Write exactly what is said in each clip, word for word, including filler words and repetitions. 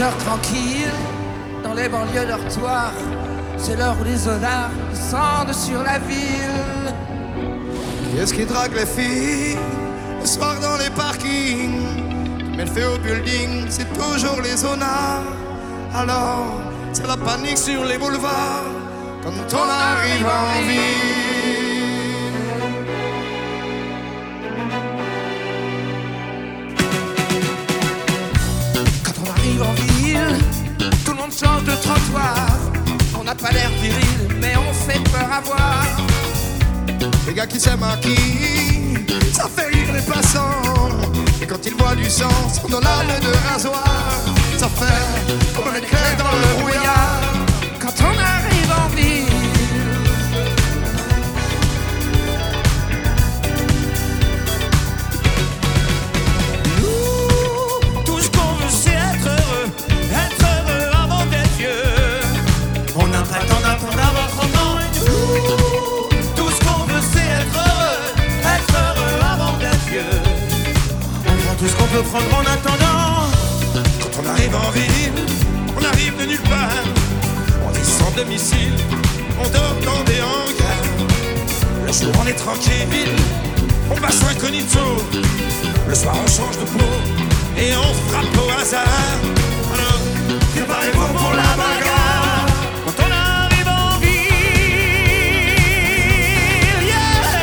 heures tranquilles, dans les banlieues dortoirs, c'est l'heure où les zonards descendent sur la ville. Qui est-ce qui drague les filles le soir dans les parkings? Qui met le feu au building, c'est toujours les zonards. Alors, c'est la panique sur les boulevards quand on arrive en ville. Quand on arrive en ville, tout le monde change de trottoir. On n'a pas l'air viril, mais on fait peur à voir. Les gars qui s'aiment à qui, ça fait rire les passants. Et quand ils voient du sang sur nos lames de rasoir, ça fait comme un éclair dans le brouillard. Quand on arrive en ville, Nous, tout ce qu'on veut c'est être heureux, être heureux avant d'être vieux. On n'a pas le temps d'attendre d'avoir trente ans. Nous, tout ce qu'on veut c'est être heureux, être heureux avant d'être vieux. On prend tout ce qu'on peut prendre en attendant. Quand on arrive en ville, on arrive de nulle part. On est sans domicile, on dort dans des hangars. Le jour on est tranquille, on passe incognito. Le soir on change de peau et on frappe au hasard. Alors, préparez-vous pour la bagarre. Quand on arrive en ville, yeah.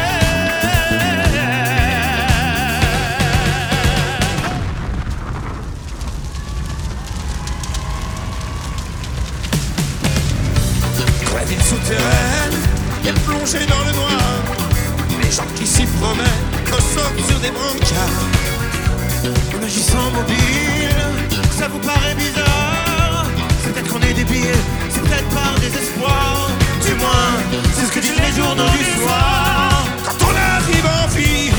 Dans la ville souterraine, elle est plongée dans le noir. Les gens qui s'y promènent ressortent sur des brancards. En agissant mobile, ça vous paraît bizarre. C'est peut-être qu'on est débile, c'est peut-être par désespoir. Du moins, c'est ce que disent les journaux du soir. Quand on arrive en ville,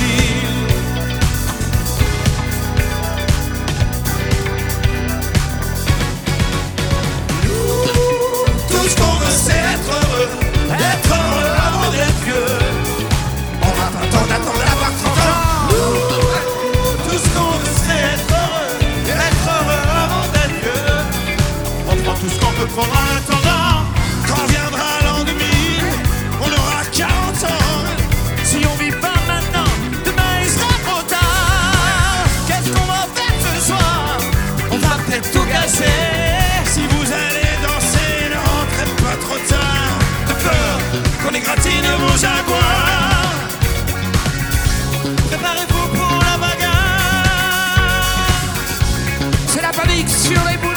tout ce qu'on veut c'est être heureux, être heureux avant d'être vieux. On n'a pas le temps d'attendre d'avoir trente ans. Tout ce qu'on veut c'est être heureux, être heureux avant d'être vieux. On prend tout ce qu'on peut prendre en attendant. Quand viendra l'an deux mille, on aura quarante ans. Si on vit pas maintenant, demain il sera trop tard. Qu'est-ce qu'on va faire ce soir? On va peut-être tout casser. Si vous allez danser, ne rentrez pas trop tard. De peur qu'on égratine vos jaguars. Préparez-vous pour la bagarre. c'est la panique sur les boulevards.